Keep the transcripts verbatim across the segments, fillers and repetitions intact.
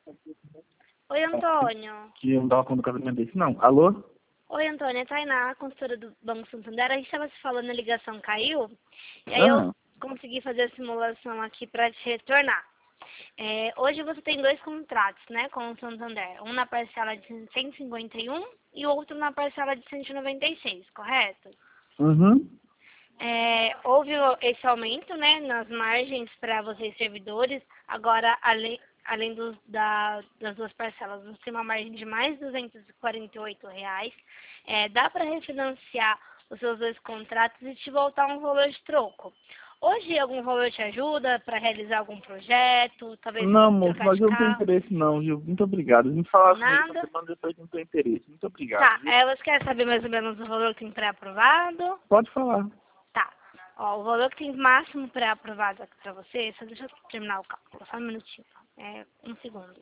Oi, Antônio. Que eu não dava conta do casamento desse, não. Alô? Oi, Antônio. É Tainá, consultora do Banco Santander. A gente estava se falando, a ligação caiu. E aí eu Ah, consegui fazer a simulação aqui para te retornar. É, hoje você tem dois contratos, né, com o Santander. Um na parcela de cento e cinquenta e um e o outro na parcela de cento e noventa e seis, correto? uhum. É, houve o- esse aumento, né, nas margens para vocês servidores. Agora, além, além dos, da, das duas parcelas, você tem uma margem de mais duzentos e quarenta e oito reais. É, dá para refinanciar os seus dois contratos e te voltar um valor de troco. Hoje, algum valor te ajuda para realizar algum projeto, talvez Não, moço, trocar mas de eu não tenho carro? interesse não, viu? Muito obrigado. Me falasse mais uma Nada? semana depois, não tenho interesse. Muito obrigado, Tá, viu? é, você quer saber mais ou menos o valor que tem pré-aprovado? Pode falar. Tá. Ó, o valor que tem máximo pré-aprovado aqui pra você, só deixa eu terminar o cálculo, só um minutinho. É, um segundo.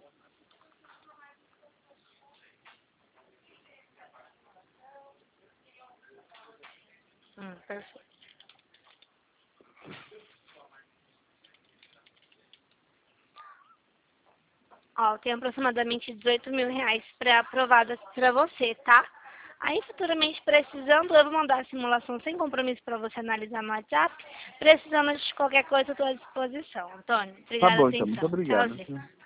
Hum, perfeito. Ó, tem aproximadamente dezoito mil reais pré-aprovados pra você, tá? Aí, futuramente, precisando, eu vou mandar a simulação sem compromisso pra você analisar no WhatsApp. Precisando de qualquer coisa, eu tô à disposição. Antônio, Tá obrigada pela bom, então. Muito atenção. obrigado, Tchauzinho. viu?